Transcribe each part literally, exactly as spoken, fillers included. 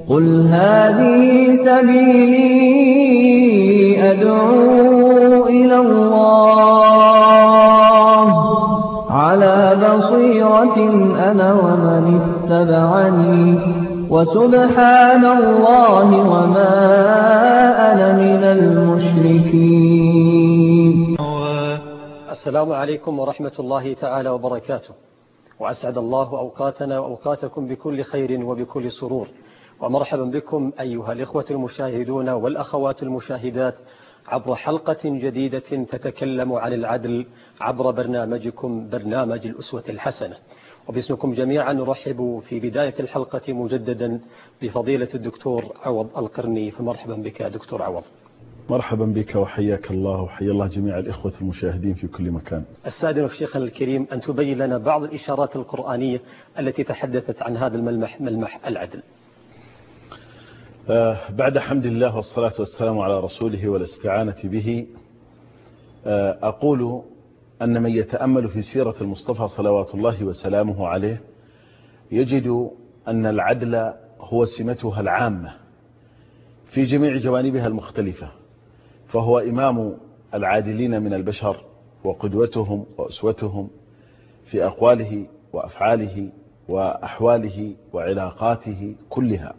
قل هذه سبيلي أدعو إلى الله على بصيرة أنا ومن اتبعني وسبحان الله وما أنا من المشركين. السلام عليكم ورحمة الله تعالى وبركاته، وأسعد الله أوقاتنا وأوقاتكم بكل خير وبكل سرور، ومرحبا بكم أيها الإخوة المشاهدون والأخوات المشاهدات عبر حلقة جديدة تتكلم عن العدل عبر برنامجكم برنامج الأسوة الحسنة. وباسمكم جميعا نرحب في بداية الحلقة مجددا بفضيلة الدكتور عوض القرني، فمرحبا بك دكتور عوض. مرحبا بك وحياك الله وحيا الله جميع الإخوة المشاهدين في كل مكان. أستاذن شيخنا الكريم أن تبين لنا بعض الإشارات القرآنية التي تحدثت عن هذا الملمح، ملمح العدل. آه بعد حمد الله والصلاة والسلام على رسوله والاستعانة به، آه أقول أن من يتأمل في سيرة المصطفى صلوات الله وسلامه عليه يجد أن العدل هو سمتها العامة في جميع جوانبها المختلفة، فهو إمام العادلين من البشر وقدوتهم وأسوتهم في أقواله وأفعاله وأحواله وعلاقاته كلها.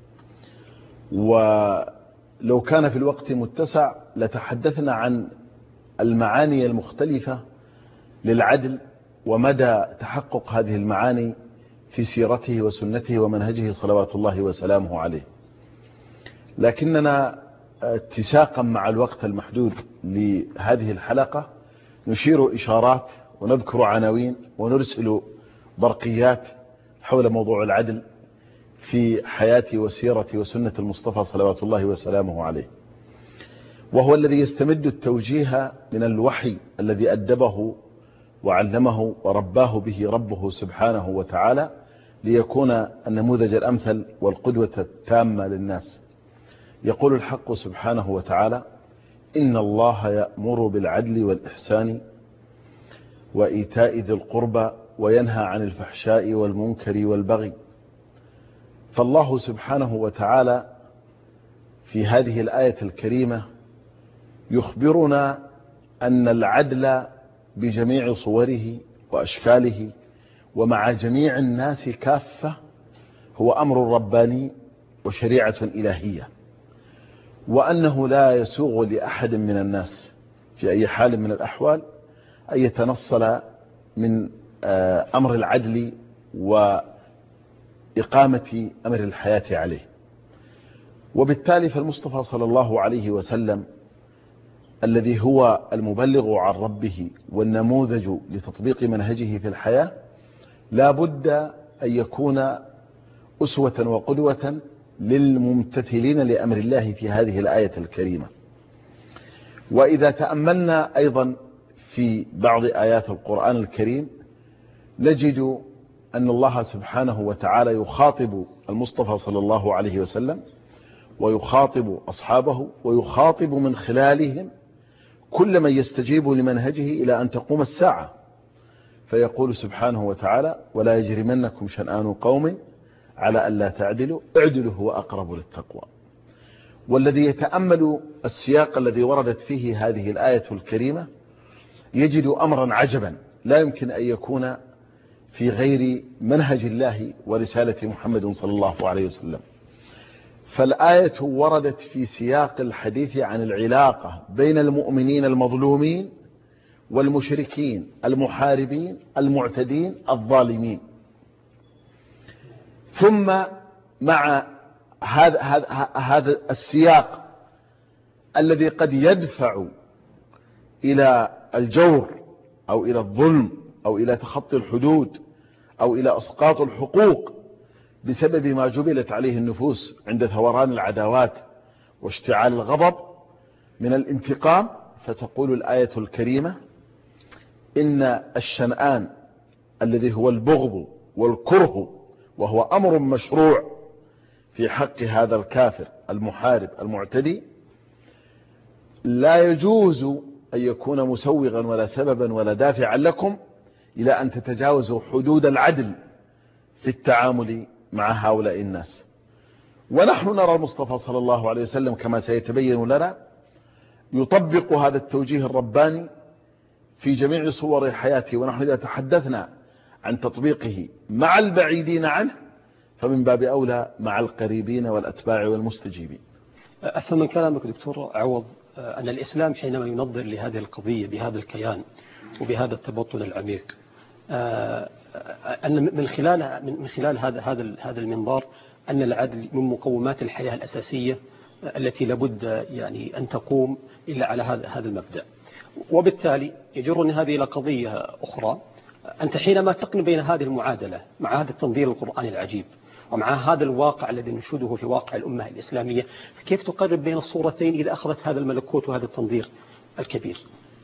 ولو كان في الوقت متسع لتحدثنا عن المعاني المختلفة للعدل ومدى تحقق هذه المعاني في سيرته وسنته ومنهجه صلوات الله وسلامه عليه، لكننا اتساقا مع الوقت المحدود لهذه الحلقة نشير إشارات ونذكر عناوين ونرسل برقيات حول موضوع العدل في حياة وسيرة وسنة المصطفى صلوات الله وسلامه عليه، وهو الذي يستمد التوجيه من الوحي الذي أدبه وعلمه ورباه به ربه سبحانه وتعالى ليكون النموذج الأمثل والقدوة التامة للناس. يقول الحق سبحانه وتعالى: إن الله يأمر بالعدل والإحسان وإيتاء ذي القربى وينهى عن الفحشاء والمنكر والبغي. فالله سبحانه وتعالى في هذه الآية الكريمة يخبرنا أن العدل بجميع صوره وأشكاله ومع جميع الناس كافة هو أمر رباني وشريعة إلهية، وأنه لا يسوغ لأحد من الناس في أي حال من الأحوال أن يتنصل من أمر العدل وإقامة أمر الحياة عليه. وبالتالي فالمصطفى صلى الله عليه وسلم الذي هو المبلغ عن ربه والنموذج لتطبيق منهجه في الحياة لا بد أن يكون أسوة وقدوة للممتثلين لأمر الله في هذه الآية الكريمة. وإذا تأملنا أيضا في بعض آيات القرآن الكريم نجد أن الله سبحانه وتعالى يخاطب المصطفى صلى الله عليه وسلم ويخاطب أصحابه ويخاطب من خلالهم كل من يستجيب لمنهجه إلى أن تقوم الساعة، فيقول سبحانه وتعالى: ولا يجرمنكم شنآن قوم على ألا تعدلوا اعدلوا هو أقرب للتقوى. والذي يتأمل السياق الذي وردت فيه هذه الآية الكريمة يجد أمرا عجبا لا يمكن أن يكون في غير منهج الله ورسالة محمد صلى الله عليه وسلم. فالآية وردت في سياق الحديث عن العلاقة بين المؤمنين المظلومين والمشركين المحاربين المعتدين الظالمين، ثم مع هذا هذا السياق الذي قد يدفع إلى الجور أو إلى الظلم أو إلى تخطي الحدود أو إلى إسقاط الحقوق بسبب ما جبلت عليه النفوس عند ثوران العداوات واشتعال الغضب من الانتقام، فتقول الآية الكريمة: إن الشنآن الذي هو البغض والكره، وهو أمر مشروع في حق هذا الكافر المحارب المعتدي، لا يجوز أن يكون مسوغا ولا سببا ولا دافعا لكم إلى أن تتجاوزوا حدود العدل في التعامل مع هؤلاء الناس. ونحن نرى المصطفى صلى الله عليه وسلم كما سيتبين لنا يطبق هذا التوجيه الرباني في جميع صور حياته، ونحن إذا تحدثنا عن تطبيقه مع البعيدين عنه فمن باب أولى مع القريبين والأتباع والمستجيبين. أفهم من كلامك دكتور عوض أن الإسلام حينما ينظر لهذه القضية بهذا الكيان وبهذا التبطن العميق، أن من خلال من خلال هذا هذا هذا المنظار أن العدل من مقومات الحياة الأساسية التي لابد يعني أن تقوم إلا على هذا هذا المبدأ. وبالتالي يجرني هذه إلى قضية أخرى. أنت حينما تقن بين هذه المعادلة مع هذا التنظير القرآني العجيب ومع هذا الواقع الذي نشهده في واقع الأمة الإسلامية، كيف تقرب بين الصورتين إذا أخذت هذا الملكوت وهذا التنظير الكبير؟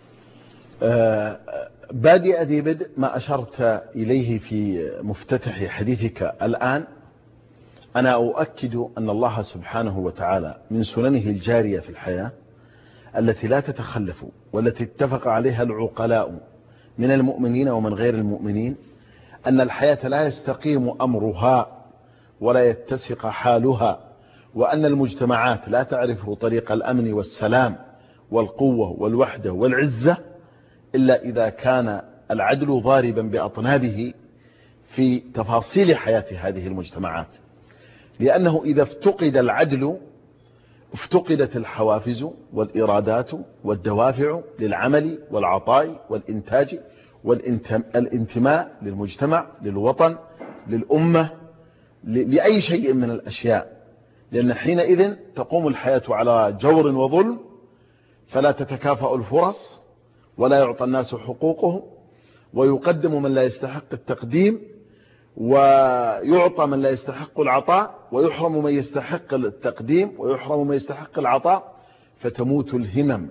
آه بادئ ذي بدء ما أشرت إليه في مفتتح حديثك الآن. أنا أؤكد أن الله سبحانه وتعالى من سننه الجارية في الحياة التي لا تتخلف والتي اتفق عليها العقلاء من المؤمنين ومن غير المؤمنين، أن الحياة لا يستقيم أمرها ولا يتسق حالها، وأن المجتمعات لا تعرف طريق الأمن والسلام والقوة والوحدة والعزة إلا إذا كان العدل ضاربا بأطنابه في تفاصيل حياة هذه المجتمعات. لأنه إذا افتقد العدل افتقدت الحوافز والإرادات والدوافع للعمل والعطاء والإنتاج والانتماء للمجتمع، للوطن، للأمة، لأي شيء من الأشياء. لأن حينئذ تقوم الحياة على جور وظلم، فلا تتكافأ الفرص ولا يعطى الناس حقوقه، ويقدم من لا يستحق التقديم ويعطى من لا يستحق العطاء، ويحرم من يستحق التقديم ويحرم من يستحق العطاء، فتموت الهمم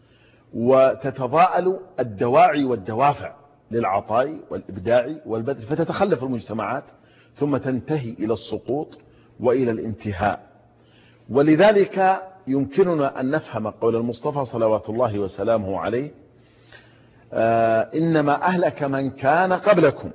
وتتضاءل الدواعي والدوافع للعطاء والإبداع والبذل، فتتخلف المجتمعات ثم تنتهي إلى السقوط وإلى الانتهاء. ولذلك يمكننا أن نفهم قول المصطفى صلوات الله وسلامه عليه: آه إنما أهلك من كان قبلكم.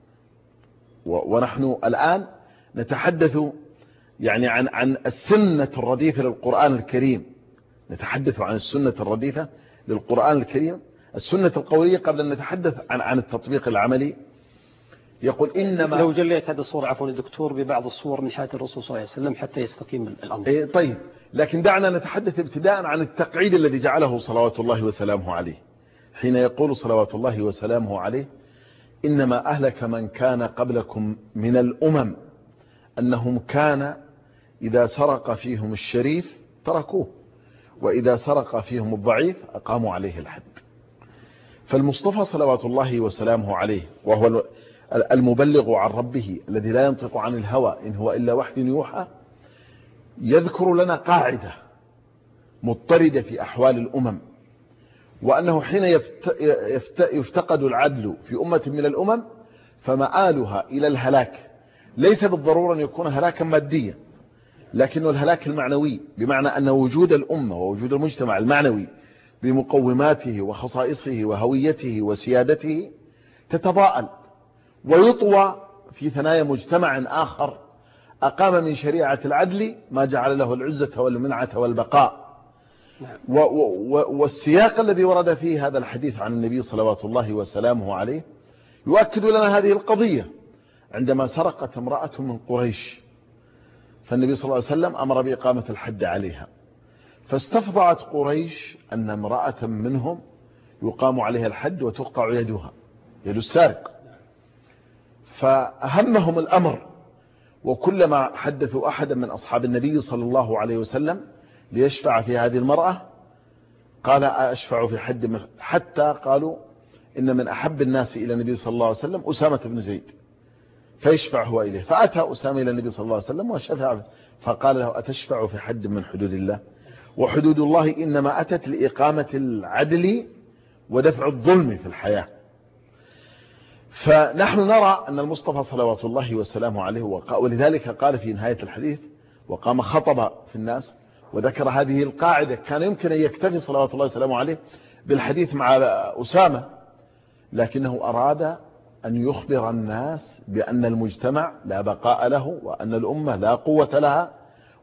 ونحن الآن نتحدث يعني عن عن السنة الرديفة للقرآن الكريم، نتحدث عن السنة الرديفة للقرآن الكريم، السنة القولية، قبل أن نتحدث عن عن التطبيق العملي. يقول إنما لو جليت هذه الصورة عفوا الدكتور ببعض الصور من حياة الرسول صلى الله عليه وسلم حتى يستقيم الأمر. إيه طيب، لكن دعنا نتحدث ابتداء عن التقعيد الذي جعله صلوات الله وسلامه عليه، حين يقول صلوات الله وسلامه عليه: إنما أهلك من كان قبلكم من الأمم أنهم كان إذا سرق فيهم الشريف تركوه، وإذا سرق فيهم الضعيف أقاموا عليه الحد. فالمصطفى صلوات الله وسلامه عليه وهو المبلغ عن ربه الذي لا ينطق عن الهوى إن هو إلا وحي يوحى، يذكر لنا قاعدة مضطردة في أحوال الأمم، وأنه حين يفتقد العدل في أمة من الأمم فمآلها إلى الهلاك، ليس بالضرورة أن يكون هلاكا ماديا، لكنه الهلاك المعنوي، بمعنى أن وجود الأمة ووجود المجتمع المعنوي بمقوماته وخصائصه وهويته وسيادته تتضاءل ويطوى في ثنايا مجتمع آخر أقام من شريعة العدل ما جعل له العزة والمنعة والبقاء. والسياق الذي ورد فيه هذا الحديث عن النبي صلوات الله وسلامه عليه يؤكد لنا هذه القضية. عندما سرقت امرأة من قريش فالنبي صلى الله عليه وسلم أمر بإقامة الحد عليها، فاستفضعت قريش أن امرأة منهم يقام عليها الحد وتقطع يدها، يد السارق. فأهمهم الأمر، وكلما حدثوا أحدا من أصحاب النبي صلى الله عليه وسلم ليشفع في هذه المرأة قال أشفع في حد من، حتى قالوا إن من أحب الناس إلى النبي صلى الله عليه وسلم أسامة بن زيد، فيشفع هو إليه. فأتى أسامة إلى النبي صلى الله عليه وسلم وشفع، فقال له: أتشفع في حد من حدود الله؟ وحدود الله إنما أتت لإقامة العدل ودفع الظلم في الحياة. فنحن نرى أن المصطفى صلوات الله وسلامه عليه ولذلك قال في نهاية الحديث وقام خطب في الناس وذكر هذه القاعدة. كان يمكن أن يكتفي صلوات الله وسلامه عليه بالحديث مع أسامة، لكنه أراد أن يخبر الناس بأن المجتمع لا بقاء له، وأن الأمة لا قوة لها،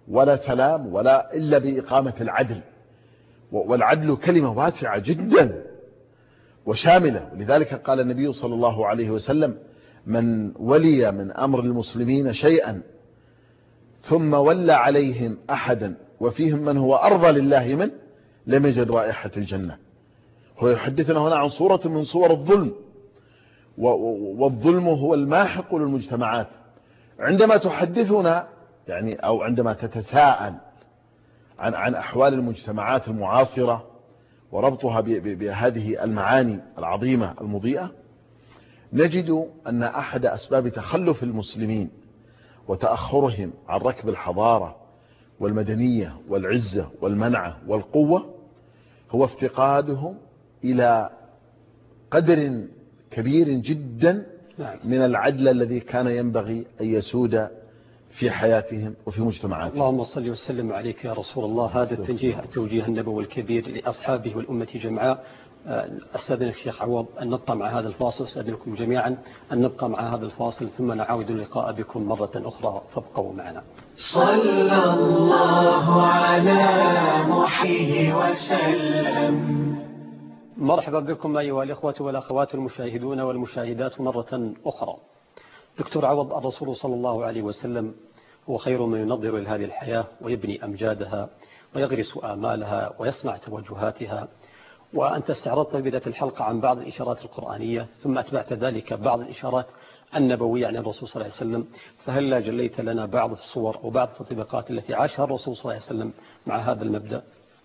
ولا سلام ولا إلا بإقامة العدل. والعدل كلمة واسعة جدا وشاملة، ولذلك قال النبي صلى الله عليه وسلم: من ولي من أمر المسلمين شيئا ثم ولى عليهم أحدا وفيهم من هو أرضى لله منه لم يجد رائحة الجنة. هو يحدثنا هنا عن صورة من صور الظلم، والظلم هو الماحق للمجتمعات. عندما تحدثنا يعني أو عندما تتساءل عن عن أحوال المجتمعات المعاصرة وربطها بهذه المعاني العظيمة المضيئة، نجد أن أحد أسباب تخلف المسلمين وتأخرهم عن ركب الحضارة والمدنية والعزة والمنعة والقوة هو افتقادهم إلى قدر كبير جدا من العدل الذي كان ينبغي أن يسود في حياتهم وفي مجتمعاتهم. اللهم صل وسلم عليك يا رسول الله. هذا التوجيه التوجيه النبوي الكبير لأصحابه والأمة جمعاء. أستاذنك الشيخ عوض أن نبقى مع هذا الفاصل، أستاذنكم جميعا أن نبقى مع هذا الفاصل ثم نعاود اللقاء بكم مرة أخرى، فابقوا معنا. صلى الله على محيه وسلم. مرحبا بكم أيها الإخوة والأخوات المشاهدون والمشاهدات مرة أخرى. دكتور عوض، الرسول صلى الله عليه وسلم هو خير من ينظر لهذه الحياة ويبني أمجادها ويغرس آمالها ويصنع توجهاتها. وأنت استعرضت في بداية الحلقة عن بعض الإشارات القرآنية ثم أتبعت ذلك بعض الإشارات النبوية عن الرسول صلى الله عليه وسلم، فهل لا جليت لنا بعض الصور أو بعض التطبيقات التي عاشها الرسول صلى الله عليه وسلم مع هذا المبدأ؟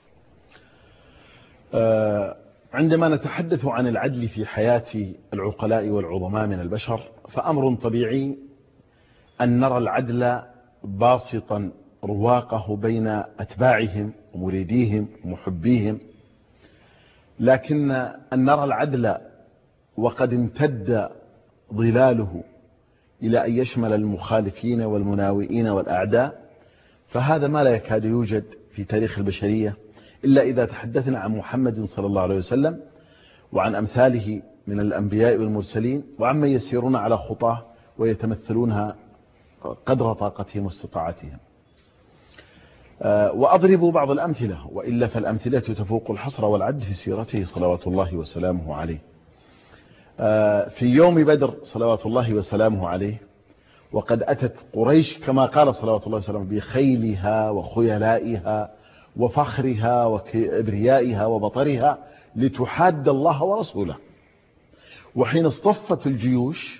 أه عندما نتحدث عن العدل في حياة العقلاء والعظماء من البشر فأمر طبيعي أن نرى العدل باسطا رواقه بين أتباعهم ومريديهم ومحبيهم، لكن أن نرى العدل وقد امتد ظلاله إلى أن يشمل المخالفين والمناوئين والأعداء فهذا ما لا يكاد يوجد في تاريخ البشرية إلا إذا تحدثنا عن محمد صلى الله عليه وسلم وعن أمثاله من الأنبياء والمرسلين وعمن يسيرون على خطاه ويتمثلونها قدر طاقتهم واستطاعتهم. وأضرب بعض الأمثلة وإلا فالأمثلة تفوق الحصر والعد في سيرته صلوات الله وسلامه عليه. في يوم بدر صلوات الله وسلامه عليه وقد أتت قريش كما قال صلوات الله وسلامه بخيلها وخيلائها وفخرها وكبريائها وبطرها لتحاد الله ورسوله، وحين اصطفت الجيوش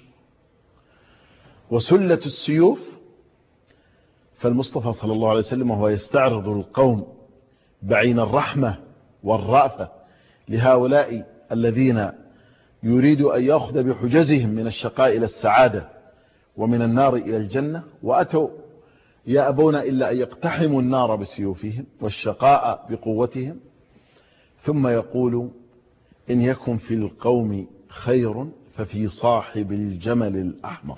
وسلت السيوف فالمصطفى صلى الله عليه وسلم وهو يستعرض القوم بعين الرحمة والرأفة لهؤلاء الذين يريد أن يأخذ بحجزهم من الشقاء إلى السعادة ومن النار إلى الجنة، وأتوا يأبون إلا أن يقتحموا النار بسيوفهم والشقاء بقوتهم، ثم يقول: إن يكن في القوم خير ففي صاحب الجمل الأحمر.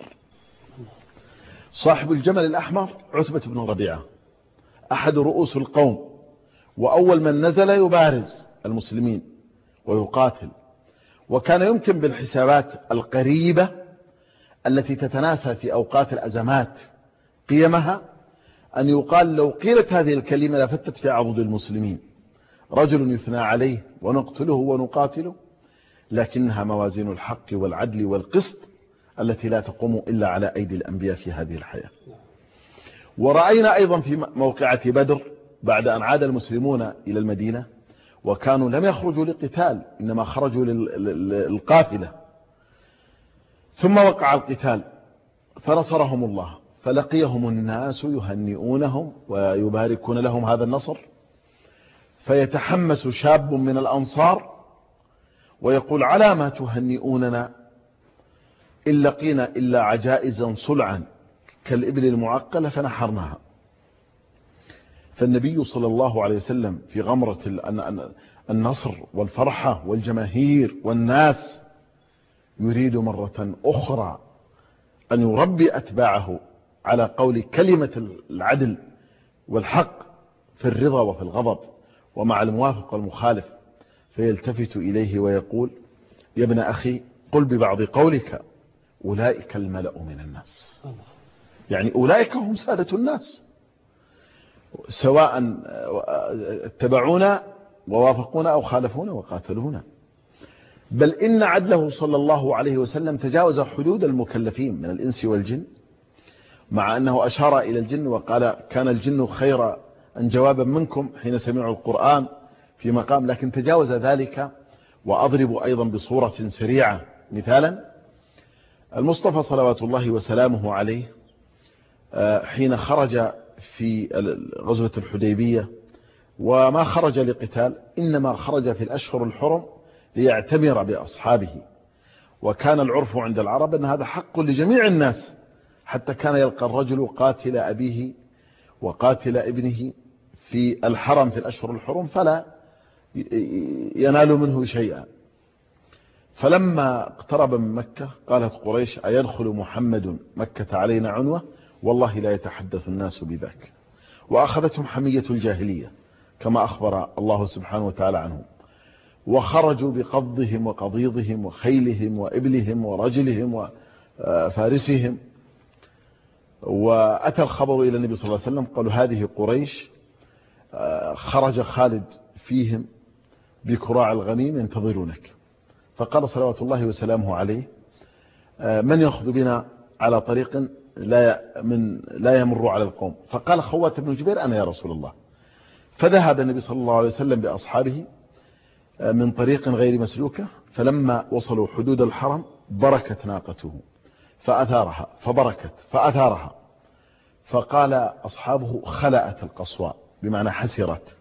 صاحب الجمل الأحمر عتبة بن ربيعة أحد رؤوس القوم، وأول من نزل يبارز المسلمين ويقاتل، وكان يمكن بالحسابات القريبة التي تتناسى في أوقات الأزمات قيمها أن يقال لو قيلت هذه الكلمة لفتت في عضد المسلمين: رجل يثنى عليه ونقتله ونقاتله، لكنها موازين الحق والعدل والقسط التي لا تقوم إلا على أيدي الأنبياء في هذه الحياة. ورأينا أيضا في موقعة بدر بعد أن عاد المسلمون إلى المدينة وكانوا لم يخرجوا لقتال إنما خرجوا للقافلة، ثم وقع القتال فنصرهم الله فلقيهم الناس يهنئونهم ويباركون لهم هذا النصر، فيتحمس شاب من الأنصار ويقول: على ما تهنئوننا إن لقينا إلا عجائزا صلعا كالإبل المعقلة فنحرناها. فالنبي صلى الله عليه وسلم في غمرة النصر والفرحة والجماهير والناس يريد مرة أخرى أن يربي أتباعه على قول كلمة العدل والحق في الرضا وفي الغضب ومع الموافق والمخالف، فيلتفت إليه ويقول: يا ابن أخي قل ببعض قولك أولئك الملأ من الناس. يعني أولئك هم سادة الناس، سواء اتبعونا ووافقونا أو خالفونا وقاتلونا. بل إن عدله صلى الله عليه وسلم تجاوز حدود المكلفين من الإنس والجن، مع أنه أشار إلى الجن وقال كان الجن خير أن جوابا منكم حين سمعوا القرآن في مقام، لكن تجاوز ذلك. وأضرب أيضا بصورة سريعة مثالا: المصطفى صلوات الله وسلامه عليه حين خرج في غزوة الحديبية وما خرج لقتال، إنما خرج في الأشهر الحرم ليعتمر بأصحابه، وكان العرف عند العرب أن هذا حق لجميع الناس، حتى كان يلقى الرجل قاتل أبيه وقاتل ابنه في الحرم في الأشهر الحرم فلا ينال منه شيئا. فلما اقترب من مكة قالت قريش: أيدخل محمد مكة علينا عنوة؟ والله لا يتحدث الناس بذاك. وأخذتهم حمية الجاهلية كما أخبر الله سبحانه وتعالى عنهم، وخرجوا بقضهم وقضيضهم وخيلهم وإبلهم ورجلهم وفارسهم. وأتى الخبر إلى النبي صلى الله عليه وسلم، قالوا: هذه قريش، خرج خالد فيهم بكراع الغنيم ينتظرونك. فقال صلوات الله وسلامه عليه: من يأخذ بنا على طريق لا من لا يمر على القوم؟ فقال خوات بن جبير: أنا يا رسول الله. فذهب النبي صلى الله عليه وسلم بأصحابه من طريق غير مسلوكة، فلما وصلوا حدود الحرم بركت ناقته فأثارها، فبركت فأثارها، فقال أصحابه: خلأت القصواء، بمعنى حسرت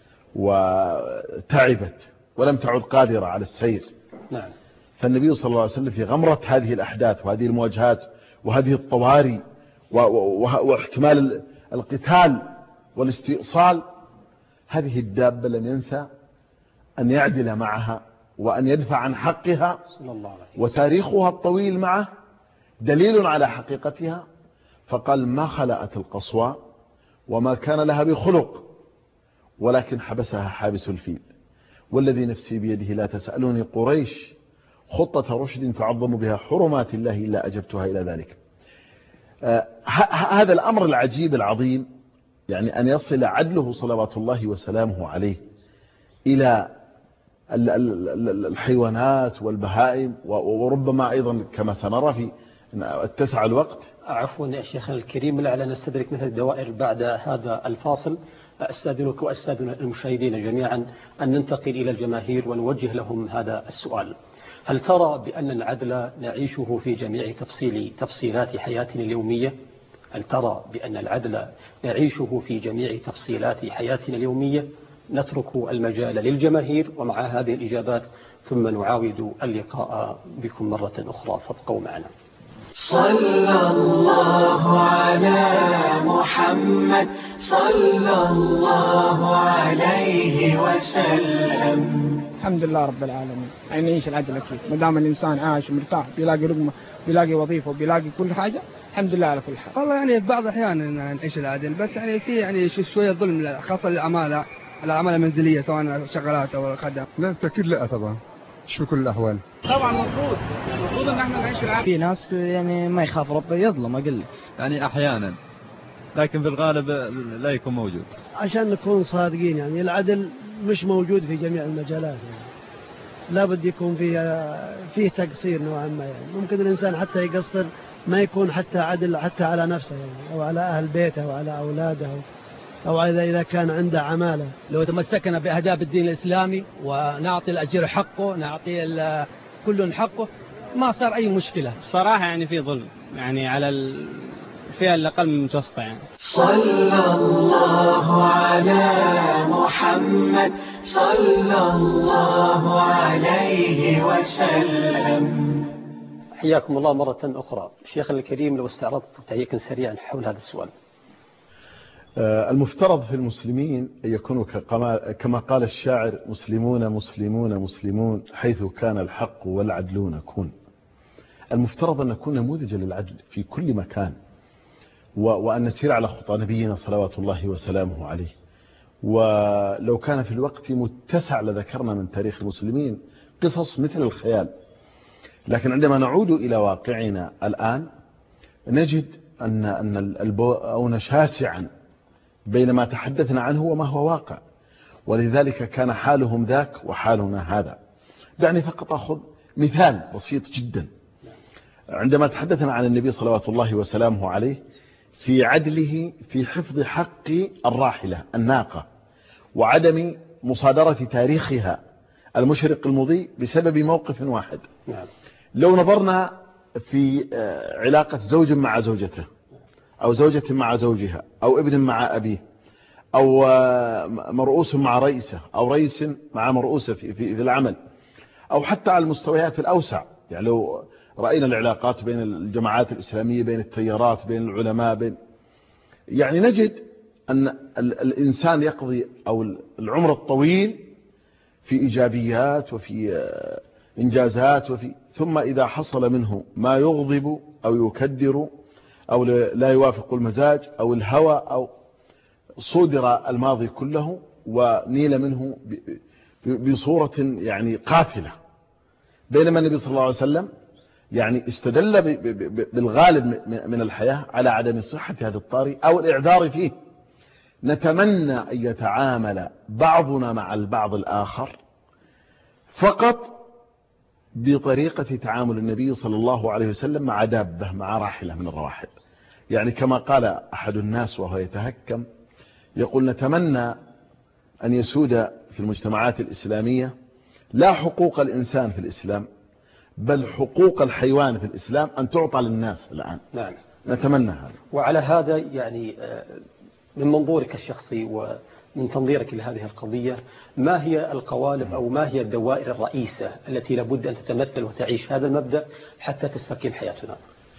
وتعبت ولم تعد قادرة على السير. نعم. فالنبي صلى الله عليه وسلم في غمرة هذه الأحداث وهذه المواجهات وهذه الطوارئ واحتمال القتال والاستئصال، هذه الدابة لم ينسى أن يعدل معها وأن يدفع عن حقها، وتاريخها الطويل معه دليل على حقيقتها. فقال: ما خلأت القصواء وما كان لها بخلق، ولكن حبسها حابس الفيل، والذي نفسي بيده لا تسألوني قريش خطة رشد تعظم بها حرمات الله إلا أجبتها إلى ذلك. آه هذا الأمر العجيب العظيم، يعني أن يصل عدله صلوات الله وسلامه عليه إلى الحيوانات والبهائم، وربما أيضا كما سنرى في اتسع الوقت. عفوا يا شيخنا الكريم، لعل نستدرك مثل الدوائر بعد هذا الفاصل. أستاذنك وأستاذن المشاهدين جميعا أن ننتقل إلى الجماهير ونوجه لهم هذا السؤال: هل ترى بأن العدل نعيشه في جميع تفصيل تفصيلات حياتنا اليومية؟ هل ترى بأن العدل نعيشه في جميع تفصيلات حياتنا اليومية؟ نترك المجال للجماهير ومع هذه الإجابات ثم نعاود اللقاء بكم مرة أخرى، فابقوا معنا. صلى الله على محمد صلى الله عليه وسلم. الحمد لله رب العالمين. يعني يعيش العدل أكيد، ما دام الإنسان عايش ومرتاح بيلاقي رقمه بيلاقي وظيفة وبيلاقي كل حاجة، الحمد لله على كل حال. والله يعني في بعض الأحيان نعيش العدل، بس يعني في يعني شوية ظلم خاصة للعمالة العمالة المنزلية سواء الشغالات أو الخدم. لا بالتأكيد لا طبعا، مش في كل الأحوال. طبعا المفروض المفروض ان احنا نعيش في العدل. في ناس يعني ما يخاف ربه يظلم أقل، يعني أحيانا، لكن في الغالب لا يكون موجود. عشان نكون صادقين يعني العدل مش موجود في جميع المجالات، يعني لابد يكون فيه فيه تقصير نوعا ما. يعني ممكن الإنسان حتى يقصر ما يكون حتى عدل حتى على نفسه يعني، أو على أهل بيته أو على أولاده، أو إذا كان عنده عمالة. لو تمسكنا بأهداف الدين الإسلامي ونعطي الأجير حقه، نعطي كل حقه، ما صار أي مشكلة. بصراحة يعني في ظلم يعني على الفئة الأقل من المتوسطة يعني. صلى الله على محمد صلى الله عليه وسلم. حياكم الله مرة أخرى. شيخنا الكريم، لو استعرضت تعليقا سريعا حول هذا السؤال. المفترض في المسلمين أن يكونوا كما قال الشاعر: مسلمون مسلمون مسلمون حيث كان الحق والعدل نكون. المفترض أن نكون نموذجا للعدل في كل مكان، وأن نسير على خطى نبينا صلوات الله وسلامه عليه. ولو كان في الوقت متسع لذكرنا من تاريخ المسلمين قصص مثل الخيال، لكن عندما نعود إلى واقعنا الآن نجد أن أن البؤون شاسعا بين ما تحدثنا عنه وما هو واقع، ولذلك كان حالهم ذاك وحالنا هذا. دعني فقط أخذ مثال بسيط جدا. عندما تحدثنا عن النبي صلوات الله وسلامه عليه في عدله في حفظ حق الراحلة الناقة وعدم مصادرة تاريخها المشرق المضيء بسبب موقف واحد. لو نظرنا في علاقة زوج مع زوجته أو زوجة مع زوجها أو ابن مع أبيه أو مرؤوس مع رئيسه أو رئيس مع مرؤوسه في, في, في العمل، أو حتى على المستويات الأوسع، يعني لو رأينا العلاقات بين الجماعات الإسلامية، بين التيارات، بين العلماء، بين يعني نجد أن الإنسان يقضي أو العمر الطويل في إيجابيات وفي إنجازات وفي ثم إذا حصل منه ما يغضب أو يكدر أو لا يوافق المزاج أو الهوى أو صدر الماضي كله ونيل منه بصورة يعني قاتلة. بينما النبي صلى الله عليه وسلم يعني استدل بالغالب من الحياة على عدم صحة هذا الطاري أو الإعذار فيه. نتمنى أن يتعامل بعضنا مع البعض الآخر فقط بطريقة تعامل النبي صلى الله عليه وسلم مع دابة، مع راحلة من الرواحل. يعني كما قال أحد الناس وهو يتهكم يقول: نتمنى أن يسود في المجتمعات الإسلامية لا حقوق الإنسان في الإسلام بل حقوق الحيوان في الإسلام أن تعطى للناس الآن. نعم. نتمنى هذا. وعلى هذا يعني من منظورك الشخصي ومن تنظيرك لهذه القضية، ما هي القوالب أو ما هي الدوائر الرئيسة التي لابد أن تتمثل وتعيش هذا المبدأ حتى تستقيم حياتنا؟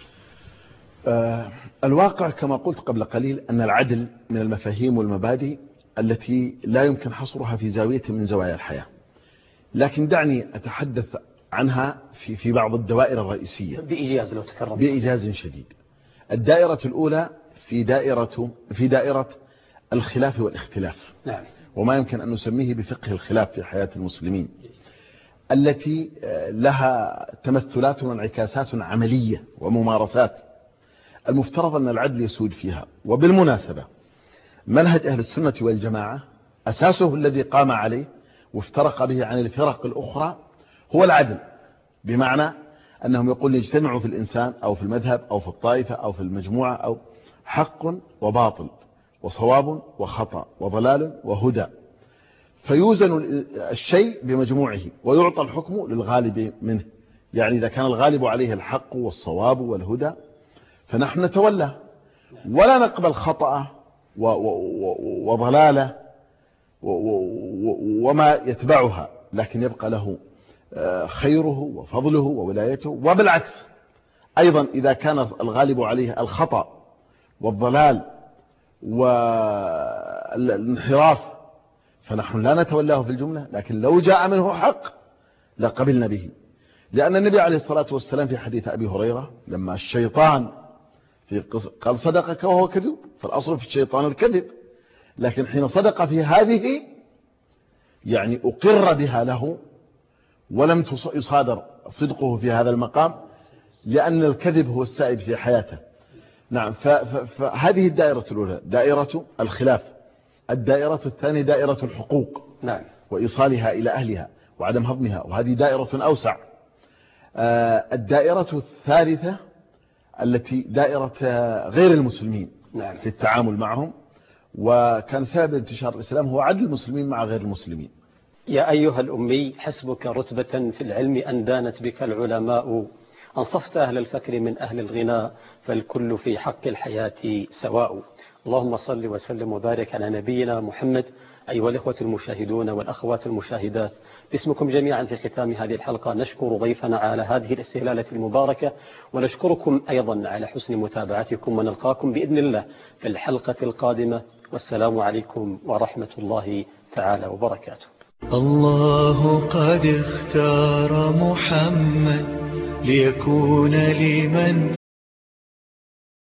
آه الواقع كما قلت قبل قليل أن العدل من المفاهيم والمبادئ التي لا يمكن حصرها في زاوية من زوايا الحياة، لكن دعني أتحدث عنها في في بعض الدوائر الرئيسية بإيجاز لو تكرمت. بإيجاز شديد. الدائرة الأولى في دائرة في دائرة الخلاف والاختلاف. نعم. وما يمكن أن نسميه بفقه الخلاف في حياة المسلمين، التي لها تمثلات وانعكاسات عملية وممارسات المفترض أن العدل يسود فيها. وبالمناسبة منهج أهل السنة والجماعة أساسه الذي قام عليه وافترق به عن الفرق الأخرى هو العدل، بمعنى أنهم يقولون يجتمعوا في الإنسان أو في المذهب أو في الطائفة أو في المجموعة أو حق وباطل وصواب وخطأ وضلال وهدى، فيوزن الشيء بمجموعه ويعطى الحكم للغالب منه. يعني إذا كان الغالب عليه الحق والصواب والهدى فنحن نتولى ولا نقبل خطأ وضلاله وما يتبعها، لكن يبقى له خيره وفضله وولايته. وبالعكس أيضا إذا كان الغالب عليه الخطأ والضلال والانحراف فنحن لا نتولاه في الجملة، لكن لو جاء منه حق لقبلنا به. لأن النبي عليه الصلاة والسلام في حديث أبي هريرة لما الشيطان في قال صدقك وهو كذب، فالأصل في الشيطان الكذب، لكن حين صدق في هذه يعني أقر بها له ولم يصادر صدقه في هذا المقام، لأن الكذب هو السائد في حياته. نعم. فهذه الدائرة الأولى دائرة الخلاف. الدائرة الثانية دائرة الحقوق. نعم. وإيصالها إلى أهلها وعدم هضمها، وهذه دائرة أوسع. الدائرة الثالثة التي دائرة غير المسلمين. نعم. في التعامل معهم، وكان سبب انتشار الإسلام هو عدل المسلمين مع غير المسلمين. يا أيها الأمي حسبك رتبة في العلم أن دانت بك العلماء، أنصفت أهل الفكر من أهل الغناء، فالكل في حق الحياة سواء. اللهم صل وسلم وبارك على نبينا محمد. أيها الإخوة المشاهدون والأخوات المشاهدات، باسمكم جميعا في ختام هذه الحلقة نشكر ضيفنا على هذه الاستهلالة المباركة، ونشكركم أيضا على حسن متابعتكم، ونلقاكم بإذن الله في الحلقة القادمة، والسلام عليكم ورحمة الله تعالى وبركاته. الله قد اختار محمد ليكون لمن